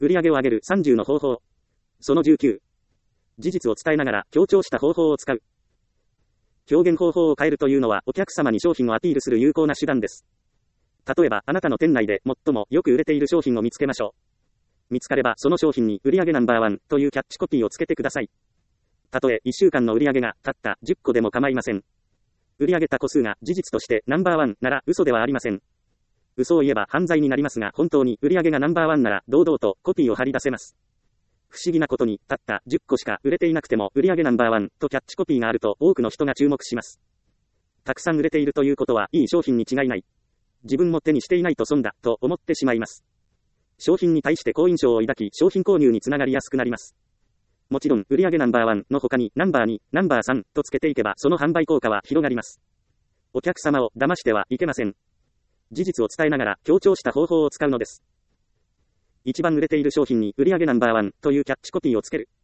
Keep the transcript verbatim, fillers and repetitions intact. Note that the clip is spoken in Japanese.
売上を上げるさんじゅうの方法。そのじゅうきゅう。事実を伝えながら強調した方法を使う。表現方法を変えるというのはお客様に商品をアピールする有効な手段です。例えばあなたの店内で最もよく売れている商品を見つけましょう。見つかればその商品に売上ナンバーワンというキャッチコピーをつけてください。たとえいっしゅうかんの売上がたったじゅっこでも構いません。売上た個数が事実としてナンバーワンなら嘘ではありません。嘘を言えば犯罪になりますが本当に売上がナンバーワンなら堂々とコピーを貼り出せます。不思議なことにたったじゅっこしか売れていなくても売上ナンバーワンとキャッチコピーがあると多くの人が注目します。たくさん売れているということはいい商品に違いない。自分も手にしていないと損だと思ってしまいます。商品に対して好印象を抱き商品購入につながりやすくなります。もちろん売上ナンバーワンの他にナンバーに、ナンバーさんとつけていけばその販売効果は広がります。お客様を騙してはいけません。事実を伝えながら強調した方法を使うのです。一番売れている商品に売上ナンバーワンというキャッチコピーをつける。